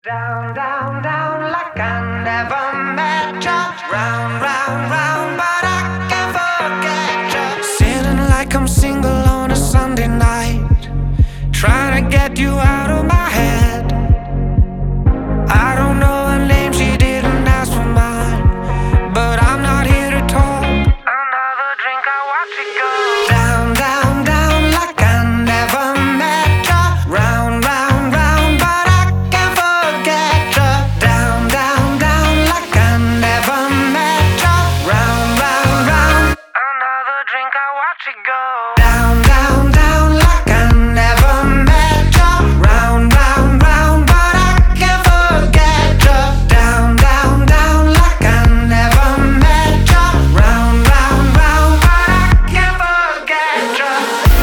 Down, down, down, like I never met ya. Round, round, round, but I can't forget ya. Sitting like I'm single on a Sunday night, trying to get you out of my head. I don't know her name, she didn't ask for mine, but I'm not here to talk. Another drink, I watch it go. Down, down, down, like I never met ya. Round, round, round, but I can't forget ya. Down, down, down, like I never met ya. Round, round, round. Another drink, I watch it go. Down, down, down, like I never met ya. Round, round, round, but I can't forget ya. Down, down, down, like I never met ya. Round, round, round, but I can't forget ya.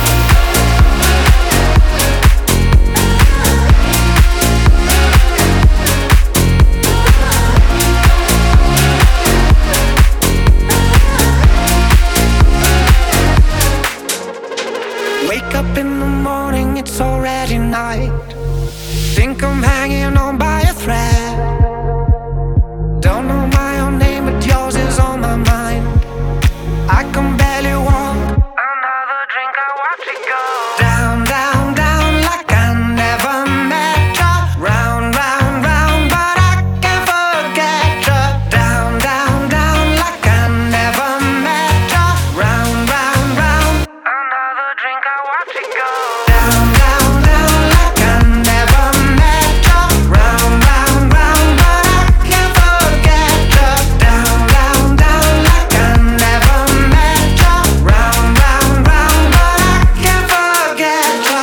Wake up in the morning, it's already night. Think I'm hanging on by a thread. Don't know my own name, but yours is on my mind. I can barely walk. Another drink, I watch it go. Down, down, down, like I never met ya. Round, round, round, but I can't forget ya. Down, down, down, like I never met ya. Round, round, round. Another drink, I watch it go. Down, down, down, like I never met ya. Round, round, round, but I can't forget ya. Down, down, down, like I never met ya. Round, round, round, but I can't forget ya.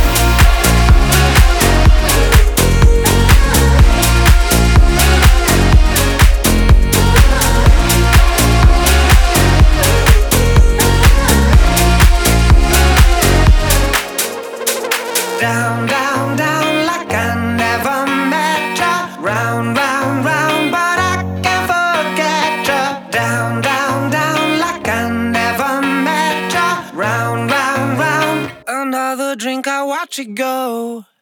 Down, down, down, like I never met ya. Round, round, round, but I can't forget ya. Down, down, down, like I never met ya. Round, round, round. Another drink, I watch it go.